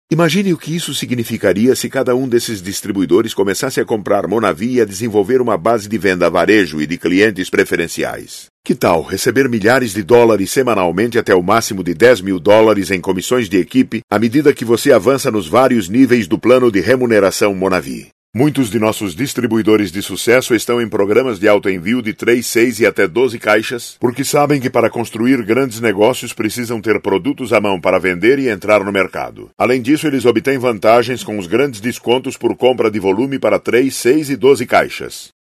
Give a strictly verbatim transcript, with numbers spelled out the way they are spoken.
Imagine o que isso significaria se cada um desses distribuidores começasse a comprar Monavi e a desenvolver uma base de venda a varejo e de clientes preferenciais. Que tal receber milhares de dólares semanalmente até o máximo de dez mil dólares em comissões de equipe à medida que você avança nos vários níveis do plano de remuneração Monavi? Muitos de nossos distribuidores de sucesso estão em programas de autoenvio de três, seis e até doze caixas, porque sabem que para construir grandes negócios precisam ter produtos à mão para vender e entrar no mercado. Além disso, eles obtêm vantagens com os grandes descontos por compra de volume para três, seis e doze caixas.